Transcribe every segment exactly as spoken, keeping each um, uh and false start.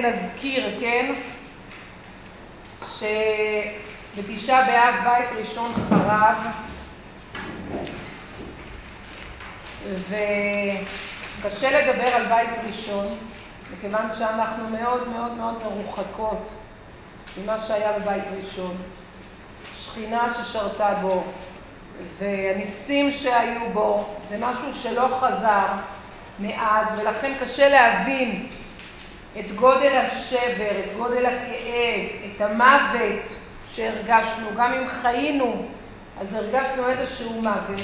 נזכיר, כן, שבתשעה באב בית ראשון חרב, וקשה לדבר על בית ראשון, מכיוון שאנחנו מאוד מאוד מאוד מרוחקות ממה שהיה בבית ראשון. שכינה ששרתה בו והניסים שהיו בו, זה משהו שלא חזר מאז, ולכן קשה להבין את גודל השבר, את גודל הכאב, את המוות שהרגשנו. גם אם חיינו, אז הרגשנו איזשהו מוות.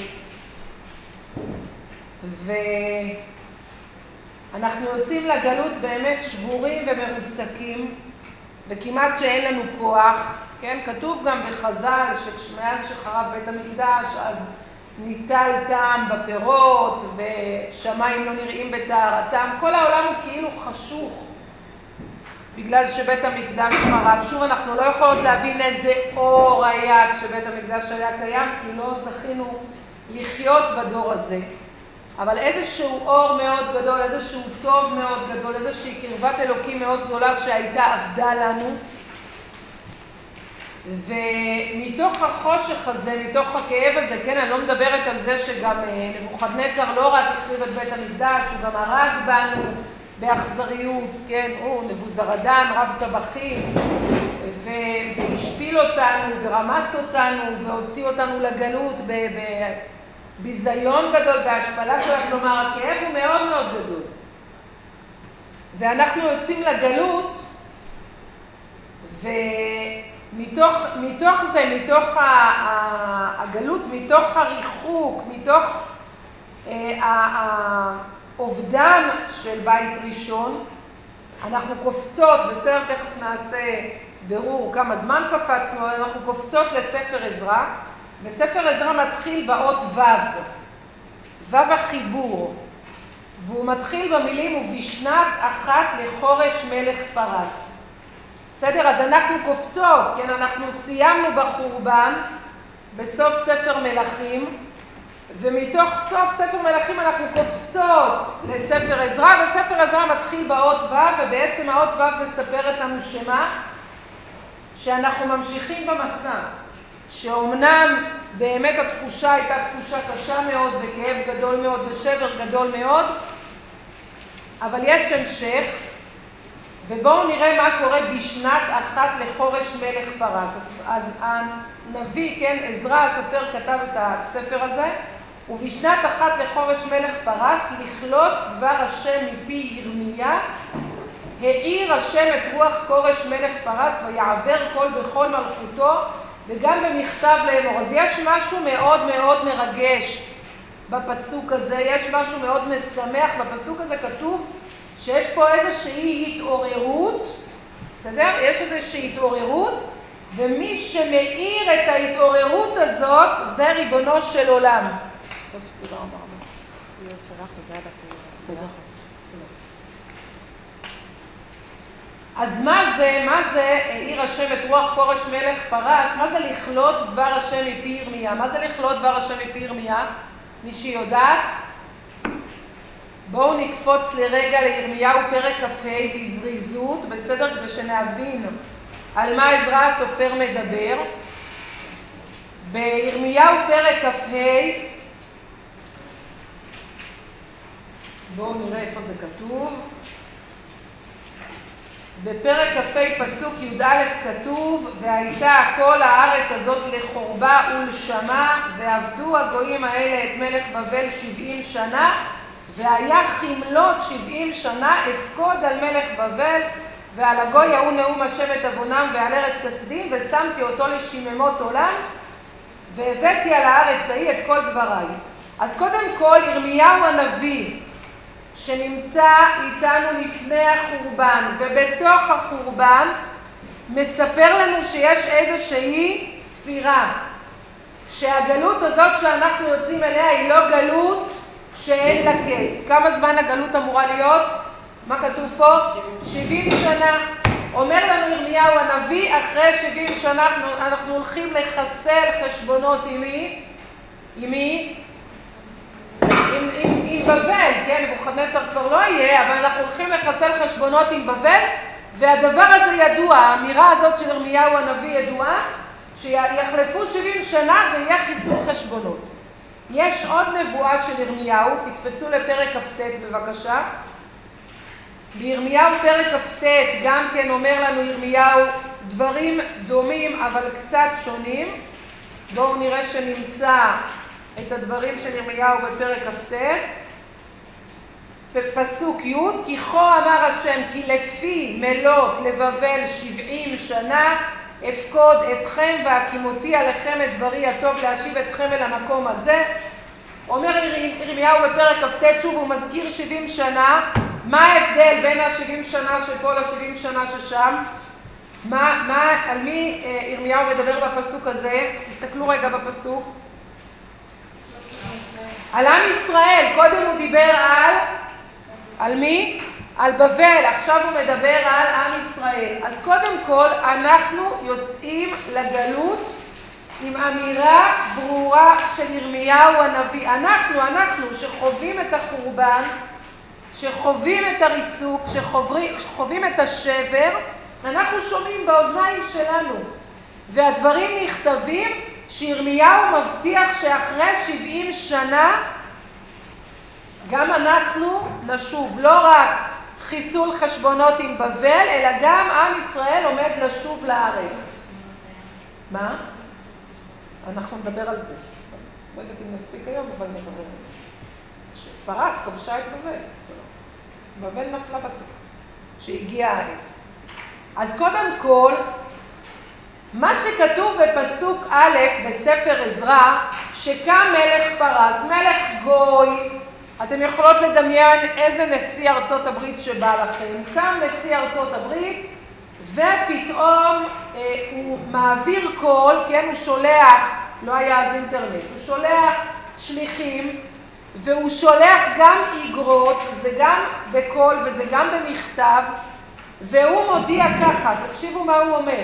ואנחנו יוצאים לגלות באמת שבורים ומרוסקים, וכמעט שאין לנו כוח. כן, כתוב גם בחז"ל שמאז שחרב בית המקדש, אז ניטל טעם בפירות ושמיים לא נראים בטהרתם. כל העולם הוא כאילו חשוך בגלל שבית המקדש חרב. שוב, אנחנו לא יכולות להבין איזה אור היה כשבית המקדש היה קיים, כי לא זכינו לחיות בדור הזה. אבל איזשהו אור מאוד גדול, איזשהו טוב מאוד גדול, איזושהי קרבת אלוקים מאוד גדולה שהייתה עבדה לנו. ומתוך החושך הזה, מתוך הכאב הזה, כן, אני לא מדברת על זה שגם נבוכדנצר לא רק החריב את בית המקדש, הוא גם הרג בנו באכזריות, כן, הוא נבוזרדן, רב טבחים, והשפיל אותנו ורמס אותנו והוציא אותנו לגלות בביזיון גדול, בהשפלה שלנו. כלומר, הכאב הוא מאוד מאוד גדול. ואנחנו יוצאים לגלות, ומתוך מתוך זה, מתוך הגלות, מתוך הריחוק, מתוך האובדן של בית ראשון, אנחנו קופצות, בסדר, תכף נעשה ברור כמה זמן קפצנו, אבל אנחנו קופצות לספר עזרא, וספר עזרא מתחיל באות ו', ו' החיבור, והוא מתחיל במילים ובשנת אחת לחורש מלך פרס. בסדר, אז אנחנו קופצות, כן, אנחנו סיימנו בחורבן בסוף ספר מלכים, ומתוך סוף ספר מלכים אנחנו קופצות לספר עזרא, וספר עזרא מתחיל באות ו', ובעצם האות ו' מספרת לנו שמה? שאנחנו ממשיכים במסע, שאומנם באמת התחושה הייתה תחושה קשה מאוד וכאב גדול מאוד ושבר גדול מאוד, אבל יש המשך. ובואו נראה מה קורה בשנת אחת לחורש מלך פרס. אז, אז הנביא, כן, עזרא הסופר כתב את הספר הזה, ובשנת אחת לחורש מלך פרס, לכלות דבר השם מפי ירמיה, העיר השם את רוח כורש מלך פרס ויעבר כל בכל מלכותו, וגם במכתב לאמור. אז יש משהו מאוד מאוד מרגש בפסוק הזה, יש משהו מאוד משמח בפסוק הזה. כתוב שיש פה איזושהי התעוררות, בסדר? יש איזושהי התעוררות, ומי שמאיר את ההתעוררות הזאת זה ריבונו של עולם. תודה רבה רבה. זה שלך, זה עד הכי... תודה. אז מה זה, מה זה העיר השם את רוח כורש מלך פרס? מה זה לכלות דבר השם מפי ירמיה? מה זה לכלות דבר השם מפי ירמיה? מי שיודעת? בואו נקפוץ לרגע לירמיהו פרק כ"ה בזריזות, בסדר, כדי שנבין על מה עזרא הסופר מדבר. בירמיהו פרק כ"ה, בואו נראה איפה זה כתוב. בפרק כ"ה פסוק י"א כתוב, והייתה כל הארץ הזאת לחורבה ולשמה, ועבדו הגויים האלה את מלך בבל שבעים שנה, והיה חמלות שבעים שנה אפקוד על מלך בבל, ועל הגוי ההוא נאום השם את עוונם ועל ארץ כסדים, ושמתי אותו לשיממות עולם, והבאתי על הארץ ההיא את כל דבריי. אז קודם כל ירמיהו הנביא, שנמצא איתנו לפני החורבן, ובתוך החורבן מספר לנו שיש איזושהי ספירה, שהגלות הזאת שאנחנו יוצאים אליה היא לא גלות שאין לה קץ. כמה זמן הגלות אמורה להיות? מה כתוב פה? שבעים שנה. אומר לנו ירמיהו הנביא, אחרי שבעים שנה אנחנו, אנחנו הולכים לחסל חשבונות עם מי? עם מי? עם, עם, עם בבל, כן? נבוכדנצר כבר לא יהיה, אבל אנחנו הולכים לחסל חשבונות עם בבל, והדבר הזה ידוע, האמירה הזאת של ירמיהו הנביא ידועה, שיחלפו שבעים שנה ויהיה חיסול חשבונות. יש עוד נבואה של ירמיהו, תקפצו לפרק כ"ט בבקשה. בירמיהו פרק כ"ט גם כן אומר לנו ירמיהו דברים דומים אבל קצת שונים. בואו נראה שנמצא את הדברים של ירמיהו בפרק כ"ט. בפסוק י' כי כה אמר השם כי לפי מלות לבבל שבעים שנה אפקוד אתכם והקימותי עליכם את דברי הטוב להשיב אתכם אל המקום הזה. אומר ירמיהו בפרק כ"ט, שוב הוא מזכיר שבעים שנה. מה ההבדל בין ה-שבעים שנה שפה ל-שבעים שנה ששם? מה, מה, על מי ירמיהו מדבר בפסוק הזה? תסתכלו רגע בפסוק. על עם ישראל. קודם הוא דיבר על, על מי? על בבל. עכשיו הוא מדבר על עם ישראל. אז קודם כל אנחנו יוצאים לגלות עם אמירה ברורה של ירמיהו הנביא. אנחנו, אנחנו שחווים את החורבן, שחווים את הריסוק, שחווים את השבר, אנחנו שומעים באוזניים שלנו. והדברים נכתבים שירמיהו מבטיח שאחרי שבעים שנה גם אנחנו נשוב. לא רק חיסול חשבונות עם בבל, אלא גם עם ישראל עומד לשוב לארץ. מה? אנחנו נדבר על זה. לא יודעת אם נספיק היום, אבל נדבר על זה. שפרס כבשה את בבל. בבל נפלה בסוף, שהגיעה העת. אז קודם כל, מה שכתוב בפסוק א' בספר עזרא, שקם מלך פרס, מלך גוי, אתם יכולות לדמיין איזה נשיא ארצות הברית שבא לכם. קם נשיא ארצות הברית, ופתאום אה, הוא מעביר קול, כן, הוא שולח, לא היה אז אינטרנט, הוא שולח שליחים, והוא שולח גם איגרות, זה גם בקול וזה גם במכתב, והוא מודיע ככה, תקשיבו מה הוא אומר.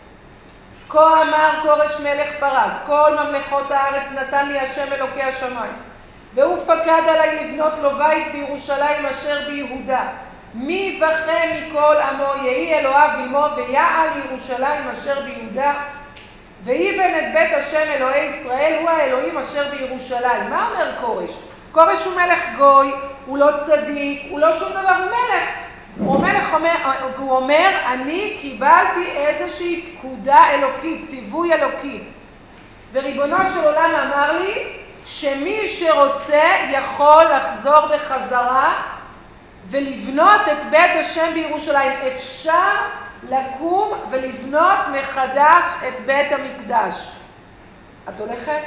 כה אמר כורש מלך פרס, כל ממלכות הארץ נתן לי השם אלוקי השמיים, והוא פקד עלי לבנות לו בית בירושלים אשר ביהודה. מי בכם מכל עמו, יהי אלוהיו עמו, ויעל ירושלים אשר ביהודה, ויבן את בית השם אלוהי ישראל, הוא האלוהים אשר בירושלים. מה אומר כורש? כורש הוא מלך גוי, הוא לא צדיק, הוא לא שום דבר, הוא מלך. הוא מלך אומר, והוא אומר, אני קיבלתי איזושהי פקודה אלוקית, ציווי אלוקי. וריבונו של עולם אמר לי, שמי שרוצה יכול לחזור בחזרה, ולבנות את בית השם בירושלים. אפשר לקום ולבנות מחדש את בית המקדש. את הולכת?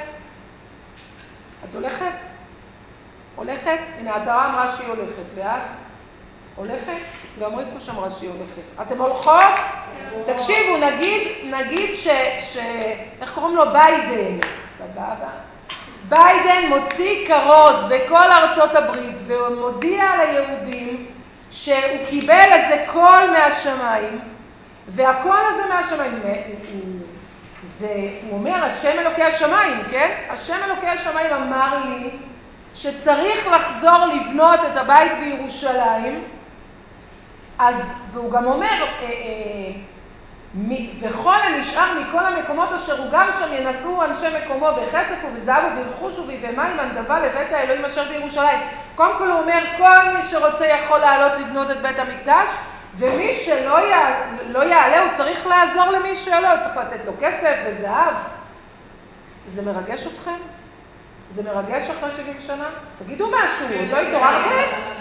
את הולכת? הולכת? הנה, הדרה אמרה שהיא הולכת. ואת? הולכת? גם רבקוש אמרה שהיא הולכת. אתם הולכות? תקשיבו, נגיד, נגיד ש, ש... איך קוראים לו? ביידן. סבבה? ביידן מוציא כרוז בכל ארצות הברית ומודיע ליהודים שהוא קיבל איזה קול מהשמיים, והקול הזה מהשמיים, זה, הוא אומר, השם אלוקי השמיים, כן? השם אלוקי השמיים אמר לי שצריך לחזור לבנות את הבית בירושלים, אז, והוא גם אומר, אה, אה, וכל הנשאר מכל המקומות אשר הוא גר שם ינסו אנשי מקומו בכסף ובזהב וברכוש ובבהמה עם הנדבה לבית האלוהים אשר בירושלים. קודם כל הוא אומר, כל מי שרוצה יכול לעלות לבנות את בית המקדש, ומי שלא יעלה, לא יעלה הוא צריך לעזור למי שלא, הוא צריך לתת לו כסף וזהב. זה מרגש אתכם? זה מרגש אחרי שבעים שנה? תגידו משהו, עוד לא התעוררתם?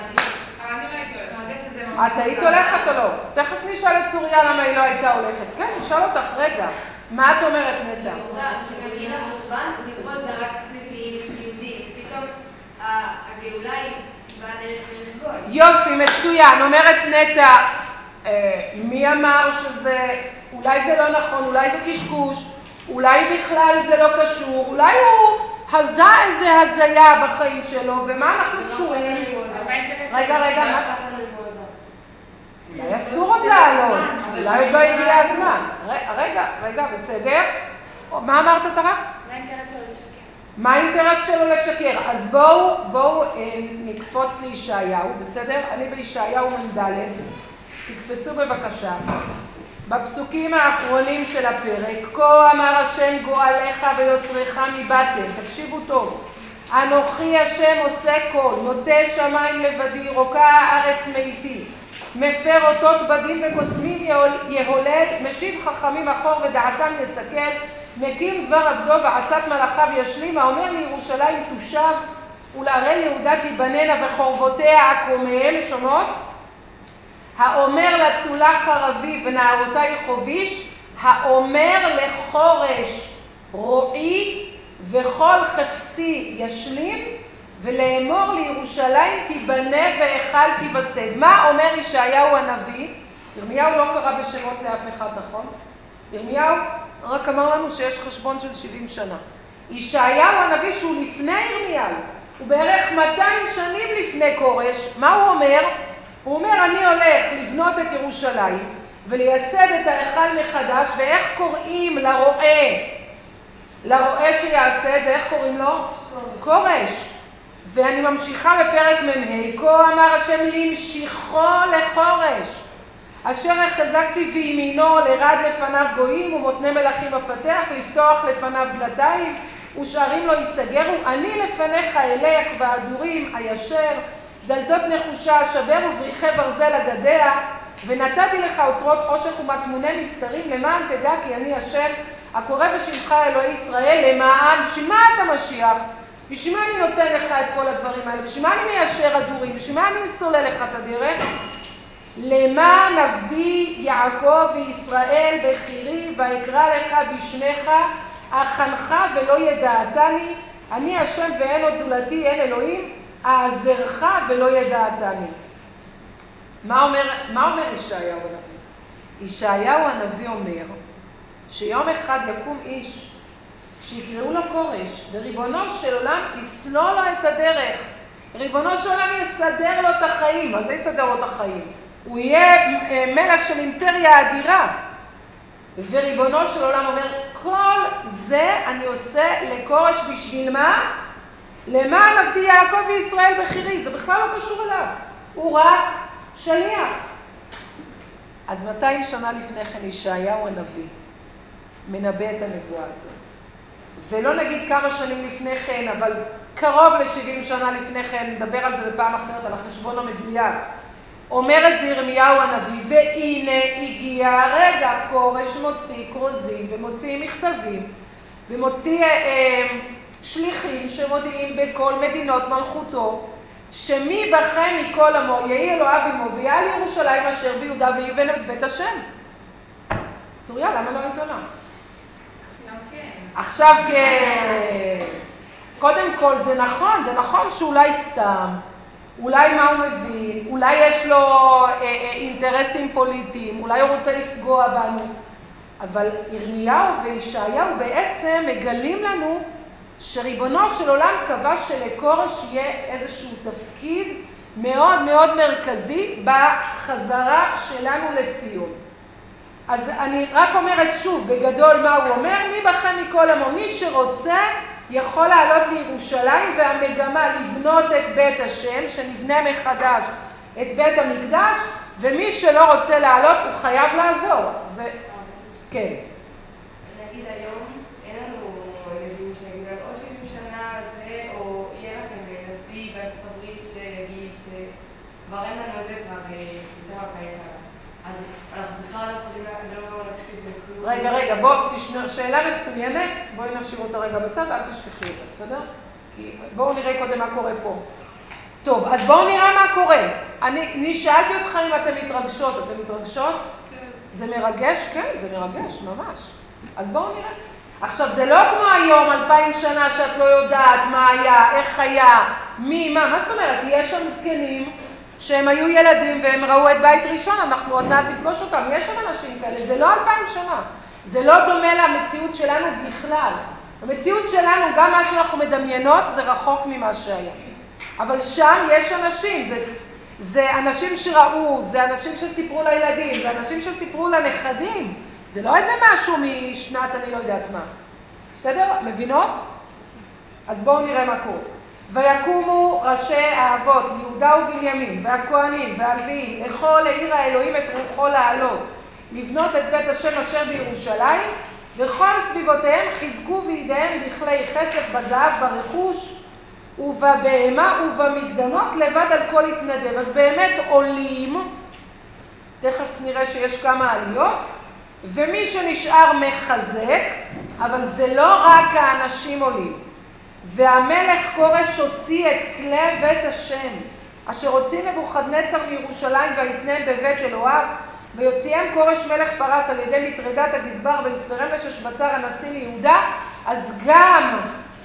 את היית הולכת או לא? תכף נשאל את צוריה למה היא לא הייתה הולכת. כן, נשאל אותך רגע. מה את אומרת, נטע? שגם גיל החורבן, דיברו על זה רק נביאים יהודים. פתאום הגאולה היא באה דרך מלך גוי. יופי, מצוין. אומרת נטע, מי אמר שזה, אולי זה לא נכון, אולי זה קשקוש, אולי בכלל זה לא קשור, אולי הוא הזה איזה הזיה בחיים שלו, ומה אנחנו קשורים? רגע, רגע, מה? אולי אסור עוד לעלות, אולי עוד לא הגיע הזמן. רגע, רגע, בסדר. מה אמרת, תרה? מה האינטרס שלו לשקר? מה האינטרס שלו לשקר? אז בואו, בואו נקפוץ לישעיהו, בסדר? אני בישעיהו מ"ד. תקפצו בבקשה. בפסוקים האחרונים של הפרק, כה אמר השם גואליך ויוצריך מבטן, תקשיבו טוב, אנוכי השם עושה כל, נוטה שמיים לבדי, רוקע הארץ מאיתי, מפר אותות בדים וקוסמים יהולל, משיב חכמים אחור ודעתם יסכל, מקים דבר עבדו ועצת מלאכיו ישלים, האומר לירושלים תושב ולערי יהודה תיבננה וחורבותיה עקומיהם, שומעות? האומר לצולח חרבי ונערותיי חוביש, האומר לחורש רועי וכל חפצי ישלים, ולאמור לירושלים תיבנה והיכל תיווסד. מה אומר ישעיהו הנביא? ירמיהו לא קרא בשמות לאף אחד, נכון? ירמיהו רק אמר לנו שיש חשבון של שבעים שנה. ישעיהו הנביא שהוא לפני ירמיהו, הוא בערך מאתיים שנים לפני כורש, מה הוא אומר? הוא אומר, אני הולך לבנות את ירושלים ולייסד את ההיכל מחדש, ואיך קוראים לרועה? לרועה שיעשה את זה, איך קוראים לו? כורש. ואני ממשיכה בפרק ממ"ה, כה אמר השם למשיכו לחורש, אשר החזקתי בימינו לרד לפניו גויים ומותני מלכים אפתח, לפתוח לפניו דלתיים ושערים לא ייסגרו, אני לפניך אלך והדורים הישר, דלתות נחושה אשבר ובריחי ברזל אגדיה, ונתתי לך אוצרות חושך ומטמוני מסתרים, למען תדע כי אני השם הקורא בשמך אלוהי ישראל, למען, בשביל מה אתה משיח? בשביל מה אני נותן לך את כל הדברים האלה? בשביל מה אני מיישר הדורים? בשביל מה אני מסולל לך את הדרך? למען עבדי יעקב וישראל בחירי, ויקרא לך בשמך, אכנך ולא ידעתני, אני השם ואין עוד זולתי, אין אלוהים, אעזרך ולא ידעתני. מה אומר, מה אומר ישעיהו הנביא? ישעיהו הנביא אומר שיום אחד יקום איש שיקראו לו כורש, וריבונו של עולם יסלול לו את הדרך. ריבונו של עולם יסדר לו את החיים. מה זה יסדר לו את החיים? הוא יהיה מלך של אימפריה אדירה. וריבונו של עולם אומר, כל זה אני עושה לכורש בשביל מה? למען עבדי יעקב וישראל בחירי. זה בכלל לא קשור אליו. הוא רק שליח. אז מאתיים שנה לפני כן ישעיהו הנביא מנבא את הנבואה הזאת. ולא נגיד כמה שנים לפני כן, אבל קרוב ל-שבעים שנה לפני כן, נדבר על זה בפעם אחרת, על החשבון המדויק. אומר את זה ירמיהו הנביא, והנה הגיע הרגע, כורש מוציא כרוזים ומוציא מכתבים, ומוציא אה, שליחים שמודיעים בכל מדינות מלכותו, שמי בכם מכל עמו יהי אלוהיו עמו, ויעל ירושלים אשר ביהודה ויבנה את בית השם. צוריה, למה לא היית עולה? עכשיו כן. קודם כל זה נכון, זה נכון שאולי סתם, אולי מה הוא מבין, אולי יש לו אה, אה, אינטרסים פוליטיים, אולי הוא רוצה לפגוע בנו, אבל ירמיהו וישעיהו בעצם מגלים לנו שריבונו של עולם קבע שלכורש יהיה איזשהו תפקיד מאוד מאוד מרכזי בחזרה שלנו לציון. אז אני רק אומרת שוב, בגדול מה הוא אומר, מי בכם מכל עמו, מי שרוצה יכול לעלות לירושלים, והמגמה לבנות את בית השם, שנבנה מחדש את בית המקדש, ומי שלא רוצה לעלות הוא חייב לעזור. זה, כן. נגיד היום, אין לנו ילדים שנגיד על או שבעים שנה זה, או יהיה לכם נשיא בארצות הברית שיגיד שכבר אין לנו את זה כבר יותר מפעמים שנה. אז אנחנו בכלל לא יכולים לא להקשיב לכלום. רגע, רגע, בוא, תשמע, שאלה מצוינת, בואי נשאיר אותה רגע בצד, אל תשכחי אותה, בסדר? כי בואו נראה קודם מה קורה פה. טוב, אז בואו נראה מה קורה. אני, אני שאלתי אותך אם אתם מתרגשות, אתם מתרגשות? כן. זה מרגש? כן, זה מרגש, ממש. אז בואו נראה. עכשיו, זה לא כמו היום, אלפיים שנה, שאת לא יודעת מה היה, איך היה, מי, מה, מה זאת אומרת? יש שם זקנים שהם היו ילדים והם ראו את בית ראשון, אנחנו עוד מעט נפגוש אותם. יש שם אנשים כאלה, זה לא אלפיים שנה. זה לא דומה למציאות שלנו בכלל. המציאות שלנו, גם מה שאנחנו מדמיינות, זה רחוק ממה שהיה. אבל שם יש אנשים, זה, זה אנשים שראו, זה אנשים שסיפרו לילדים, זה אנשים שסיפרו לנכדים. זה לא איזה משהו משנת, אני לא יודעת מה. בסדר? מבינות? אז בואו נראה מה קורה. ויקומו ראשי האבות, יהודה ובנימין, והכהנים והלוויים, לכל העיר האלוהים את רוחו לעלות, לבנות את בית השם אשר בירושלים, וכל סביבותיהם חיזקו בידיהם בכלי כסף, בזהב, ברכוש ובבהמה ובמקדמות, לבד על כל התנדב. אז באמת עולים, תכף נראה שיש כמה עליות, ומי שנשאר מחזק, אבל זה לא רק האנשים עולים. והמלך כורש הוציא את כלי בית השם, אשר הוציא נבוכדנצר מירושלים ויתנם בבית אלוהיו, ויוציאם כורש מלך פרס על ידי מטרדת הגזבר ויספרם לששבצר הנשיא ליהודה. אז גם,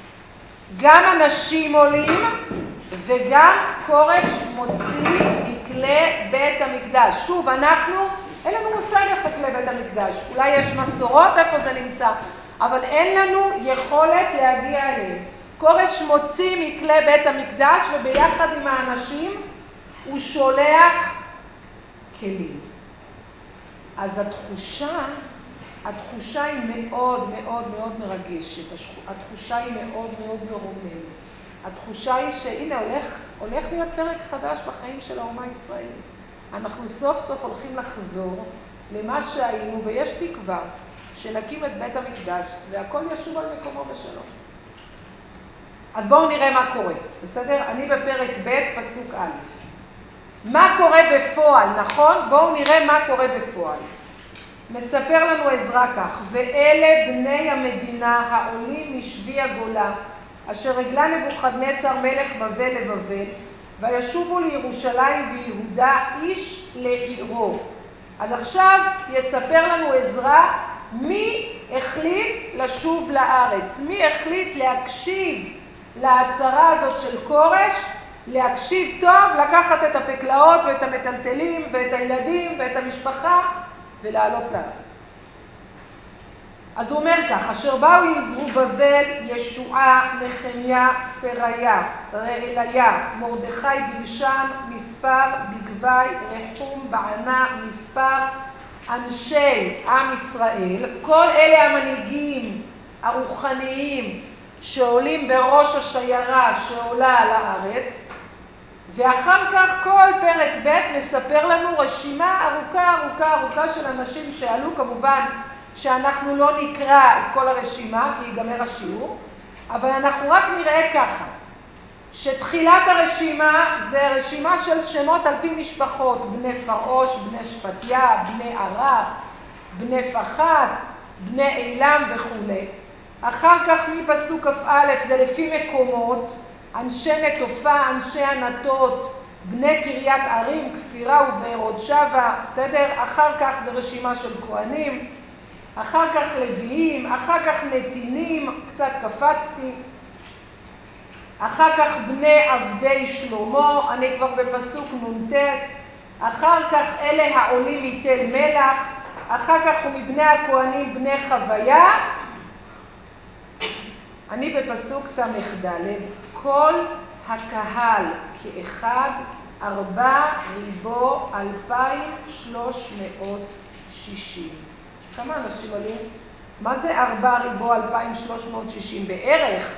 גם אנשים עולים וגם כורש מוציא מכלי בית המקדש. שוב, אנחנו, אין לנו מושג איפה כלי בית המקדש. אולי יש מסורות איפה זה נמצא, אבל אין לנו יכולת להגיע אליהם. כורש מוציא מכלי בית המקדש וביחד עם האנשים הוא שולח כלים. אז התחושה, התחושה היא מאוד מאוד מאוד מרגשת, התחושה היא מאוד מאוד מרוממת. התחושה היא שהנה הולך, הולך להיות פרק חדש בחיים של האומה הישראלית. אנחנו סוף סוף הולכים לחזור למה שהיינו, ויש תקווה שנקים את בית המקדש והכל ישוב על מקומו בשלום. אז בואו נראה מה קורה, בסדר? אני בפרק ב' פסוק א'. מה קורה בפועל, נכון? בואו נראה מה קורה בפועל. מספר לנו עזרא כך, ואלה בני המדינה העולים משבי הגולה, אשר רגלה נבוכדנצר מלך בבל לבבל, וישובו לירושלים ויהודה איש לעירו. אז עכשיו יספר לנו עזרא מי החליט לשוב לארץ, מי החליט להקשיב להצהרה הזאת של כורש, להקשיב טוב, לקחת את הפקלאות ואת המטלטלים ואת הילדים ואת המשפחה ולעלות לארץ. אז הוא אומר כך, אשר באו עם זרובבל, ישועה, נחמיה, סריה, רעליה, מרדכי בלשן, מספר, בגבי, רחום, בענה, מספר, אנשי עם ישראל, כל אלה המנהיגים הרוחניים שעולים בראש השיירה שעולה על הארץ, ואחר כך כל פרק ב' מספר לנו רשימה ארוכה ארוכה ארוכה של אנשים שעלו. כמובן שאנחנו לא נקרא את כל הרשימה כי ייגמר השיעור, אבל אנחנו רק נראה ככה, שתחילת הרשימה זה רשימה של שמות על פי משפחות, בני פרעוש, בני שפטיה, בני ערב, בני פחת, בני אילם וכו'. אחר כך מפסוק א' זה לפי מקומות, אנשי נטופה, אנשי ענתות, בני קריית ערים, כפירה ובארות שבע, בסדר? אחר כך זה רשימה של כהנים, אחר כך לוויים, אחר כך נתינים, קצת קפצתי, אחר כך בני עבדי שלמה, אני כבר בפסוק נ"ט, אחר כך אלה העולים מתל מלח, אחר כך הוא מבני הכהנים בני חוויה, אני בפסוק ס"ד, כל הקהל כאחד, ארבע ריבו אלפיים שלוש מאות שישים. כמה אנשים עלו? מה זה ארבע ריבו אלפיים שלוש מאות שישים? בערך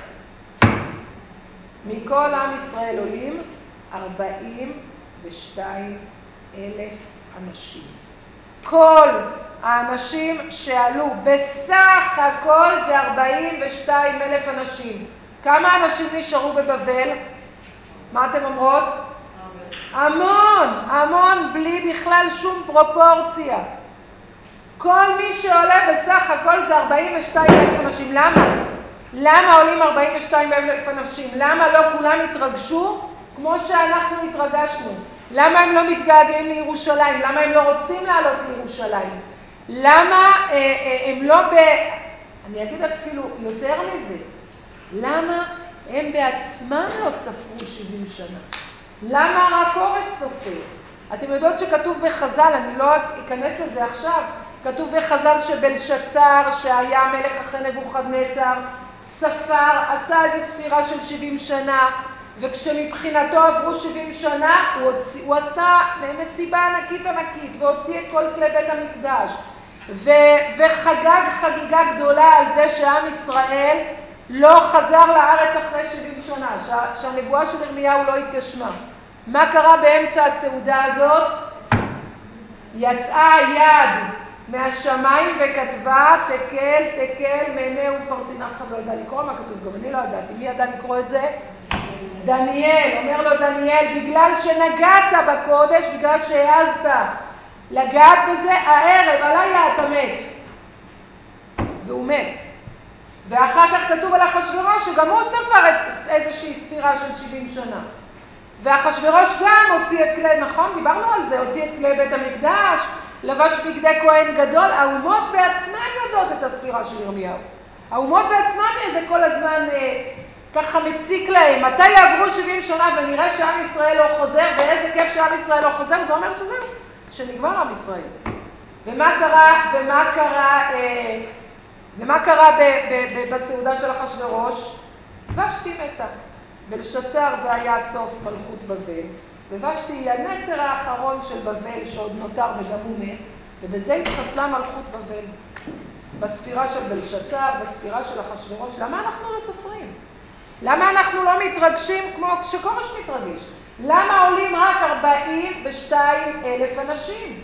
מכל עם ישראל עולים ארבעים ושתיים אלף אנשים. כל האנשים שעלו בסך הכל זה ארבעים ושתיים אלף אנשים. כמה אנשים נשארו בבבל? מה אתם אומרות? המון, המון, בלי בכלל שום פרופורציה. כל מי שעולה בסך הכל זה ארבעים ושתיים אלף אנשים. למה? למה עולים ארבעים ושתיים אלף אנשים? למה לא כולם התרגשו כמו שאנחנו התרגשנו? למה הם לא מתגעגעים לירושלים? למה הם לא רוצים לעלות לירושלים? למה אה, אה, הם לא ב... אני אגיד אפילו יותר מזה. למה הם בעצמם לא ספרו שבעים שנה? למה רק כורש סופר? אתם יודעות שכתוב בחז"ל, אני לא אכנס לזה עכשיו, כתוב בחז"ל שבלשצר, שהיה מלך אחרי נבוכדנצר, ספר, עשה איזו ספירה של שבעים שנה, וכשמבחינתו עברו שבעים שנה, הוא, הוציא, הוא עשה מסיבה ענקית ענקית, והוציא את כל כלי בית המקדש, ו, וחגג חגיגה גדולה על זה שעם ישראל לא חזר לארץ אחרי שבעים שנה, שה, שהנבואה של ירמיהו לא התגשמה. מה קרה באמצע הסעודה הזאת? יצאה יד מהשמיים וכתבה, תקל, תקל, מענה ופרסין. אף אחד לא ידע לקרוא מה כתוב, גם אני לא ידעתי. מי ידע לקרוא את זה? דניאל. אומר לו דניאל, בגלל שנגעת בקודש, בגלל שהעזת לגעת בזה, הערב, הלילה אתה מת. והוא מת. ואחר כך כתוב על אחשוורוש שגם הוא ספר את איזושהי ספירה של שבעים שנה. ואחשוורוש גם הוציא את כלי, נכון? דיברנו על זה, הוציא את כלי בית המקדש, לבש בגדי כהן גדול. האומות בעצמן יודעות את הספירה של ירמיהו. האומות בעצמן זה כל הזמן אה, ככה מציק להם. מתי יעברו שבעים שנה ונראה שעם ישראל לא חוזר, ואיזה כיף שעם ישראל לא חוזר, זה אומר שזהו, שנגמר עם ישראל. ומה קרה, ומה קרה, אה, ומה קרה ב, ב, ב, בסעודה של אחשוורוש? ושתי מתה. בלשצר זה היה סוף מלכות בבל, ובשתי היא הנצר האחרון של בבל שעוד נותר וגם הוא מת, ובזה התחסלה מלכות בבל. בספירה של בלשצר, בספירה של אחשוורוש. למה אנחנו לא סופרים? למה אנחנו לא מתרגשים כמו שכורש מתרגש? למה עולים רק ארבעים ושתיים אלף אנשים?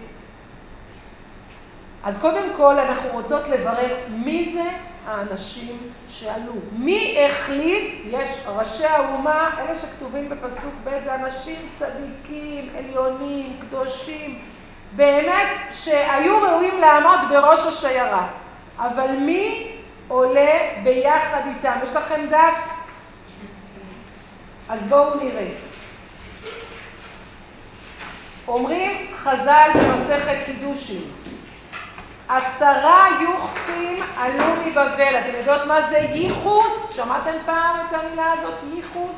אז קודם כל אנחנו רוצות לברר מי זה האנשים שעלו. מי החליט? יש ראשי האומה, אלה שכתובים בפסוק ב', זה אנשים צדיקים, עליונים, קדושים, באמת שהיו ראויים לעמוד בראש השיירה. אבל מי עולה ביחד איתם? יש לכם דף? אז בואו נראה. אומרים חז"ל במסכת קידושין, עשרה יוחסים עלו מבבל. אתם יודעות מה זה ייחוס? שמעתם פעם את המילה הזאת, ייחוס?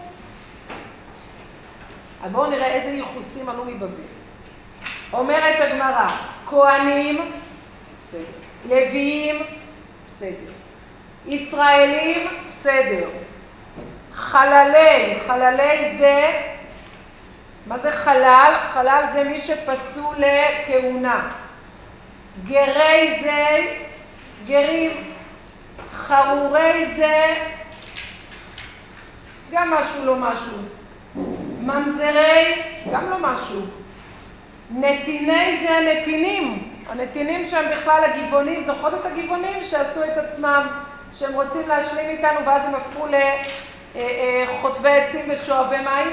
אז בואו נראה איזה ייחוסים עלו מבבל. אומרת הגמרא, כהנים, בסדר. לוויים, בסדר. ישראלים, בסדר. חללי, חללי זה, מה זה חלל? חלל זה מי שפסו לכהונה. גרי זה, גרים. חרורי זה, גם משהו לא משהו. ממזרי, גם לא משהו. נתיני זה הנתינים. הנתינים שהם בכלל הגבעונים, זוכרות את הגבעונים שעשו את עצמם, שהם רוצים להשלים איתנו ואז הם הפכו לחוטבי עצים ושואבי מים?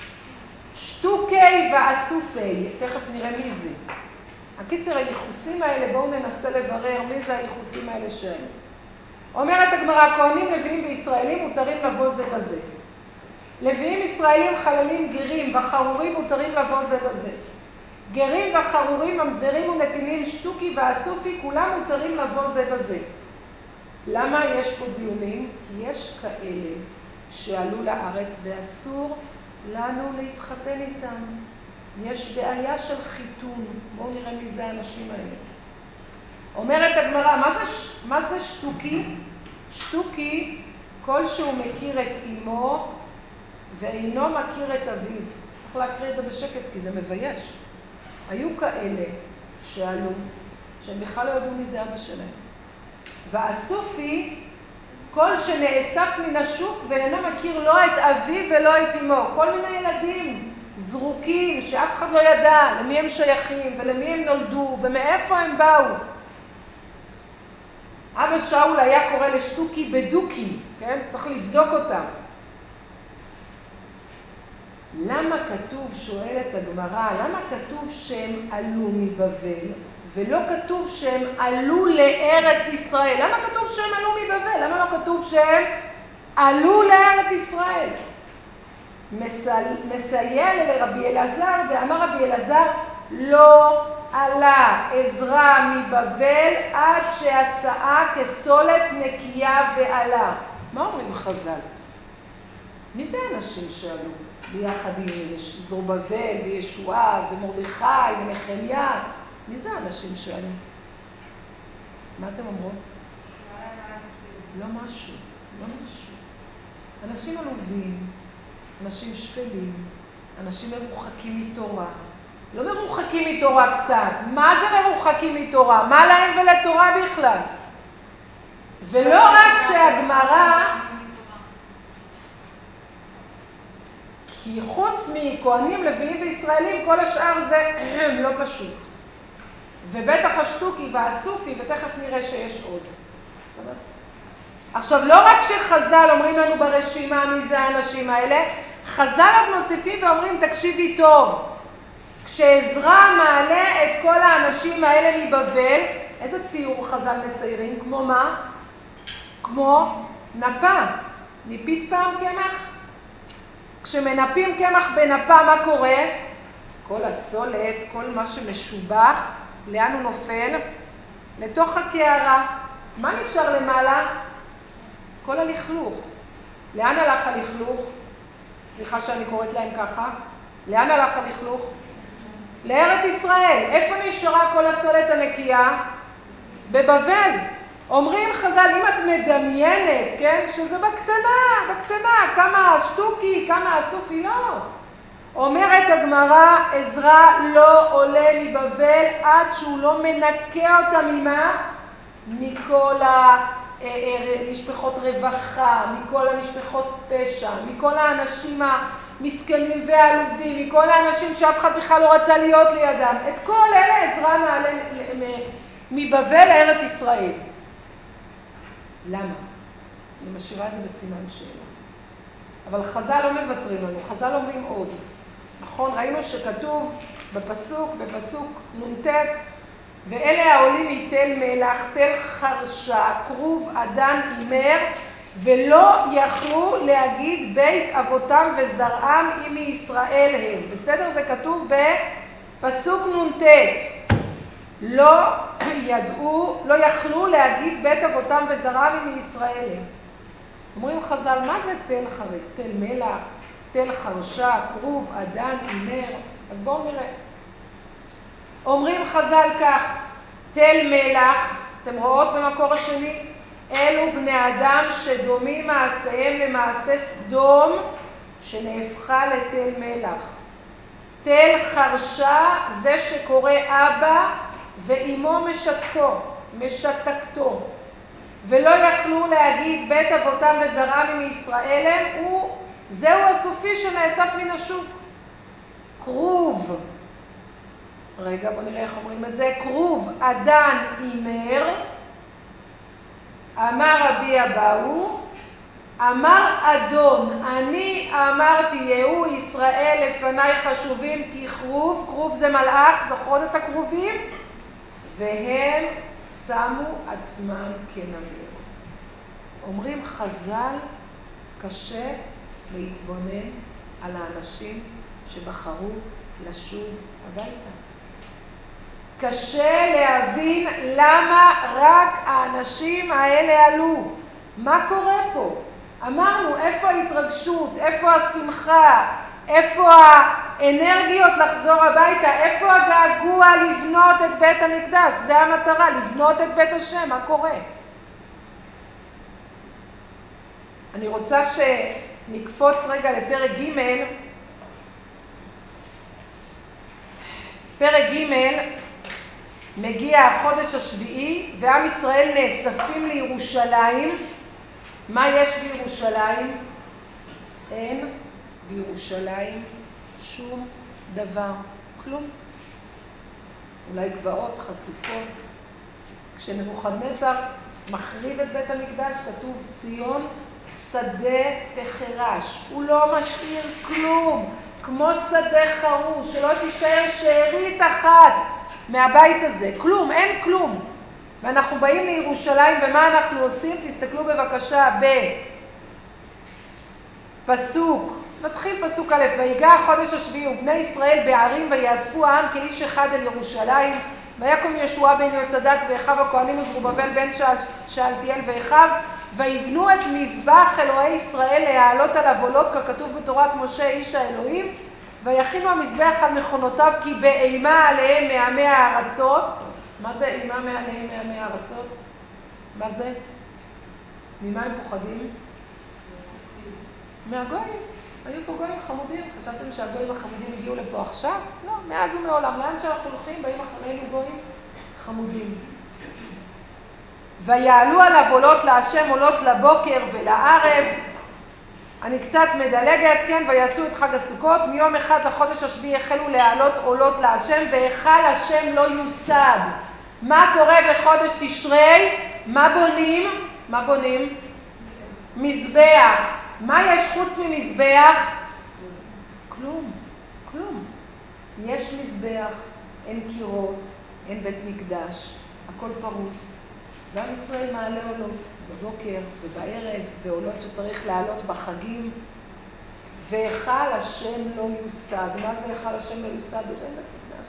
שטוקי ואסופי, תכף נראה מי זה. הקיצר, הייחוסים האלה, בואו ננסה לברר מי זה הייחוסים האלה שהם. אומרת הגמרא, כהנים, לוויים וישראלים מותרים לבוא זה בזה. לוויים ישראלים, חללים, גרים וחרורים מותרים לבוא זה בזה. גרים וחרורים, ממזרים ונתינים, שטוקי ואסופי, כולם מותרים לבוא זה בזה. למה יש פה דיונים? כי יש כאלה שעלו לארץ ואסור לנו להתחתן איתם. יש בעיה של חיתון. בואו נראה מי זה האנשים האלה. אומרת הגמרא, מה זה, מה זה שטוקי? שטוקי, כל שהוא מכיר את אמו ואינו מכיר את אביו. צריך להקריא את זה בשקט כי זה מבייש. היו כאלה שעלו, שהם בכלל לא ידעו מי זה אבא שלהם. והסופי, כל שנאסף מן השוק ואינו מכיר לא את אביו ולא את אמו. כל מיני ילדים זרוקים שאף אחד לא ידע למי הם שייכים ולמי הם נולדו ומאיפה הם באו. אבא שאול היה קורא לשטוקי בדוקי, כן? צריך לבדוק אותם. למה כתוב, שואלת הגמרא, למה כתוב שהם עלו מבבל ולא כתוב שהם עלו לארץ ישראל? למה כתוב שהם עלו מבבל? למה לא כתוב שהם עלו לארץ ישראל? מסייע לרבי אלעזר, ואמר רבי אלעזר, לא עלה עזרא מבבל עד שעשאה כסולת נקייה ועלה. מה אומרים חז"ל? מי זה האנשים שעלו ביחד עם זרובבל וישוע ומרדכי ונחמיה? מי זה האנשים שעלו? מה אתם אומרות? לא משהו, לא משהו. אנשים עלובים, אנשים שפלים, אנשים מרוחקים מתורה. לא מרוחקים מתורה קצת. מה זה מרוחקים מתורה? מה להם ולתורה בכלל? ולא רק שהגמרא, כי חוץ מכהנים, לוויים וישראלים, כל השאר זה לא פשוט. ובטח השטוקי והסופי, ותכף נראה שיש עוד. עכשיו, לא רק שחז"ל אומרים לנו ברשימה מי זה האנשים האלה, חז"ל עוד מוסיפים ואומרים, תקשיבי טוב, כשעזרא מעלה את כל האנשים האלה מבבל, איזה ציור חז"ל מציירים? כמו מה? כמו נפה. ניפית פעם קמח? כשמנפים קמח בנפה, מה קורה? כל הסולת, כל מה שמשובח, לאן הוא נופל? לתוך הקערה. מה נשאר למעלה? כל הלכלוך. לאן הלך הלכלוך? סליחה שאני קוראת להם ככה. לאן הלך הלכלוך? לארץ ישראל. איפה נשארה כל הסולת הנקייה? בבבל. אומרים חז"ל, אם את מדמיינת, כן, שזה בקטנה, בקטנה, כמה השטוקי, כמה הסופי, לא. אומרת הגמרא, עזרא לא עולה מבבל עד שהוא לא מנקה אותה ממה? מכל המשפחות רווחה, מכל המשפחות פשע, מכל האנשים המסכנים והעלובים, מכל האנשים שאף אחד בכלל לא רצה להיות לידם. את כל אלה עזרא מעלה מבבל לארץ ישראל. למה? אני משאירה את זה בסימן שאלה. אבל חז"ל לא מבטרים לנו, חז"ל אומרים עוד. נכון, ראינו שכתוב בפסוק, בפסוק נ"ט, ואלה העולים מתל מלח, תל חרשה, כרוב עדן אימר, ולא יכלו להגיד בית אבותם וזרעם אם מישראל הם. בסדר? זה כתוב בפסוק נ"ט. לא ידעו, לא יכלו להגיד בית אבותם וזרעם אם מישראל הם. אומרים חז"ל, מה זה תל חרק? תל מלח, תל חרשה, כרוב עדן אימר. אז בואו נראה. אומרים חז"ל כך, תל מלח, אתם רואות במקור השני, אלו בני אדם שדומים מעשיהם למעשה סדום שנהפכה לתל מלח. תל חרשה זה שקורא אבא ואימו משתקו, משתקתו. ולא יכלו להגיד בית אבותם וזרעם מישראל הם, הוא, זהו הסופי שנאסף מן השוק. כרוב, רגע בוא נראה איך אומרים את זה, כרוב עדן אימר, אמר רבי אבאו, אמר אדון, אני אמרתי יהיו ישראל לפניי חשובים ככרוב, כרוב זה מלאך, זוכרות את הכרובים? והם שמו עצמם כנמר. אומרים חז"ל, קשה להתבונן על האנשים שבחרו לשוב הביתה. קשה להבין למה רק האנשים האלה עלו. מה קורה פה? אמרנו, איפה ההתרגשות, איפה השמחה, איפה האנרגיות לחזור הביתה, איפה הגעגוע לבנות את בית המקדש? זה המטרה, לבנות את בית השם, מה קורה? אני רוצה שנקפוץ רגע לפרק ג'. פרק ג' מגיע החודש השביעי, ועם ישראל נאספים לירושלים. מה יש בירושלים? אין בירושלים שום דבר, כלום. אולי גבעות חשופות. כשנבוכדנצר מחריב את בית המקדש, כתוב ציון שדה תחרש. הוא לא משאיר כלום, כמו שדה חרוש, שלא תישאר שארית אחת מהבית הזה. כלום, אין כלום. ואנחנו באים לירושלים, ומה אנחנו עושים? תסתכלו בבקשה בפסוק, נתחיל פסוק א', ויגע החודש השביעי ובני ישראל בערים ויאספו העם כאיש אחד אל ירושלים, ויקום ישוע בן יהוצדק ואחיו הכהנים וזרובבל בן שאלתיאל ואחיו, ויבנו את מזבח אלוהי ישראל להעלות עליו עולות ככתוב בתורת משה איש האלוהים, ויכינו המזבח על מכונותיו כי באימה עליהם מעמי הארצות. מה זה אימה מעליהם מעמי הארצות? מה זה? ממה הם פוחדים? מהגויים. היו פה גויים חמודים. חשבתם שהגויים החמודים הגיעו לפה עכשיו? לא, מאז ומעולם. לאן שאנחנו הולכים, באים אחרינו גויים חמודים. ויעלו עליו עולות להשם עולות לבוקר ולערב, אני קצת מדלגת, כן, ויעשו את חג הסוכות, מיום אחד לחודש השביעי החלו להעלות עולות להשם, והיכל השם לא יוסד. מה קורה בחודש תשרי? מה בונים? מה בונים? מזבח. מה יש חוץ ממזבח? כלום, כלום. יש מזבח, אין קירות, אין בית מקדש, הכל פרוץ. גם ישראל מעלה עולות בבוקר ובערב, ועולות שצריך לעלות בחגים, והיכל השם לא יוסד. מה זה היכל השם לא יוסד? עוד אין בית מקדש.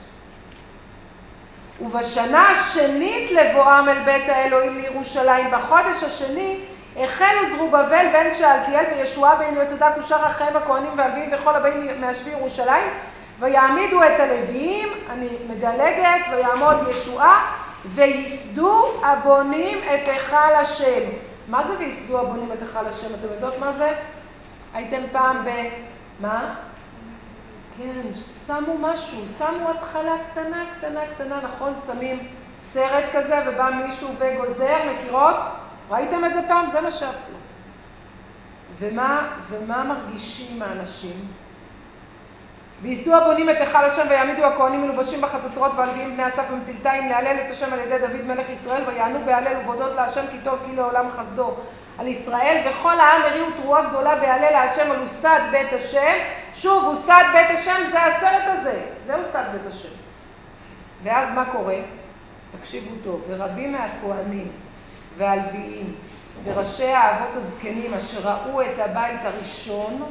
ובשנה השנית לבואם אל בית האלוהים לירושלים, בחודש השני, החלו זרובבל בן שאלתיאל וישועה בן יהוצדק ושאר אחיהם הכהנים והלוויים וכל הבאים מהשבי ירושלים, ויעמידו את הלוויים, אני מדלגת, ויעמוד ישועה, ויסדו הבונים את היכל השם. מה זה ויסדו הבונים את היכל השם? אתם יודעות מה זה? הייתם פעם ב... מה? כן, שמו משהו, שמו התחלה קטנה, קטנה, קטנה, נכון? שמים סרט כזה ובא מישהו וגוזר, מכירות? ראיתם את זה פעם? זה מה שעשו. ומה, ומה מרגישים האנשים? ויסדו הבונים את היכל השם ויעמידו הכהנים מלובשים בחצוצרות והלוויים בני אסף ומצלתיים להלל את השם על ידי דוד מלך ישראל, ויענו בהלל ובודות להשם כי טוב כי לעולם חסדו על ישראל, וכל העם הריעו תרועה גדולה בהלל להשם על הוסד בית השם. שוב, הוסד בית השם זה הסרט הזה, זה הוסד בית השם. ואז מה קורה? תקשיבו טוב, ורבים מהכהנים והלוויים וראשי האבות הזקנים אשר ראו את הבית הראשון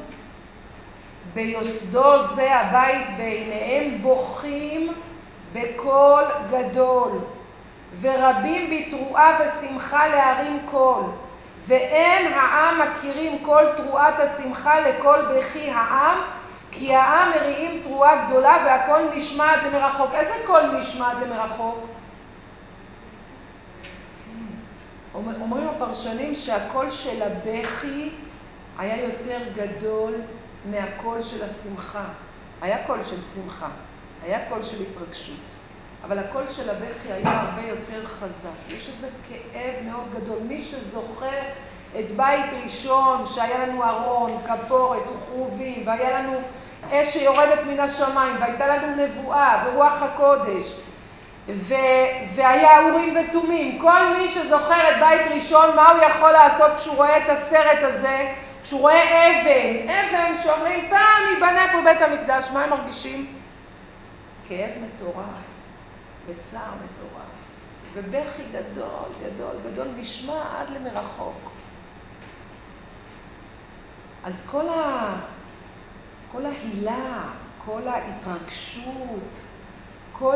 ביוסדו זה הבית בעיניהם בוכים בקול גדול, ורבים בתרועה ושמחה להרים קול, ואין העם מכירים כל תרועת השמחה לכל בכי העם, כי העם מריעים תרועה גדולה והכל נשמע עד למרחוק. איזה קול נשמע עד למרחוק? אומרים הפרשנים שהקול של הבכי היה יותר גדול מהקול של השמחה. היה קול של שמחה, היה קול של התרגשות, אבל הקול של הבכי היה הרבה יותר חזק. יש איזה כאב מאוד גדול. מי שזוכר את בית ראשון, שהיה לנו ארון, כפורת וחרובים, והיה לנו אש שיורדת מן השמיים, והייתה לנו נבואה ורוח הקודש, ו... והיה אורים ותומים. כל מי שזוכר את בית ראשון, מה הוא יכול לעשות כשהוא רואה את הסרט הזה? כשהוא רואה אבן, אבן שאומרים פעם ייבנה פה בית המקדש, מה הם מרגישים? כאב מטורף, וצער מטורף, ובכי גדול, גדול, גדול, נשמע עד למרחוק. אז כל, ה... כל ההילה, כל ההתרגשות, כל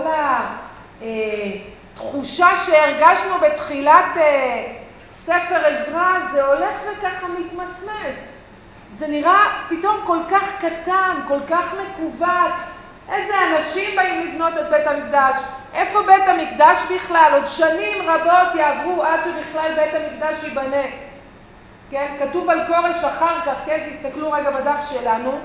התחושה שהרגשנו בתחילת ספר עזרא, זה הולך וככה מתמסמס. זה נראה פתאום כל כך קטן, כל כך מקובץ. איזה אנשים באים לבנות את בית המקדש? איפה בית המקדש בכלל? עוד שנים רבות יעברו עד שבכלל בית המקדש ייבנה. כן? כתוב על קורש אחר כך, כן? תסתכלו רגע בדף שלנו.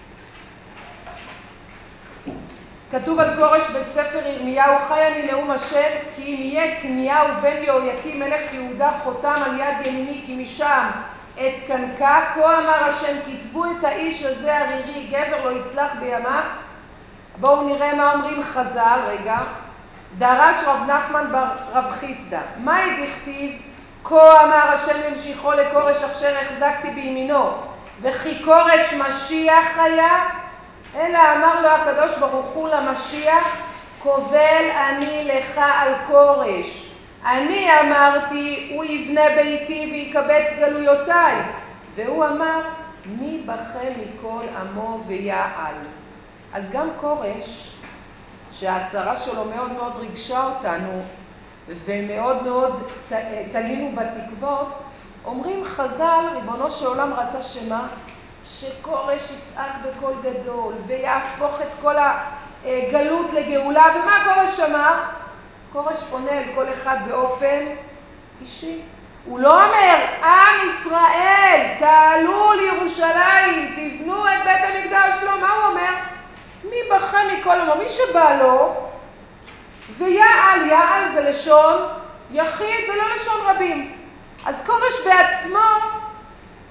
כתוב על קורש בספר ירמיהו, חי אני נאום השם, כי אם יהיה קניהו בן יהויקים מלך יהודה חותם על יד ימיני כי משם את קנקה, כה אמר השם, כתבו את האיש הזה ערירי, גבר לא יצלח בימיו. בואו נראה מה אומרים חז"ל, רגע. דרש רב נחמן בר רב חיסדא, מה דכתיב? כה אמר השם למשיכו לקורש אשר החזקתי בימינו, וכי קורש משיח היה? אלא אמר לו הקדוש ברוך הוא למשיח, קובל אני לך על קורש. אני אמרתי, הוא יבנה ביתי ויקבץ גלויותיי. והוא אמר, מי בכם מכל עמו ויעל. אז גם קורש, שההצהרה שלו מאוד מאוד ריגשה אותנו, ומאוד מאוד תלינו בתקוות, אומרים חז"ל, ריבונו של עולם רצה שמה? שקורש יצעק בקול גדול, ויהפוך את כל הגלות לגאולה. ומה קורש אמר? קורש פונה אל כל אחד באופן אישי. הוא לא אומר, עם ישראל, תעלו לירושלים, תבנו את בית המקדש. לא, מה הוא אומר? מי בכם מכל עמו? מי שבא לו, ויעל, יעל זה לשון יחיד, זה לא לשון רבים. אז קורש בעצמו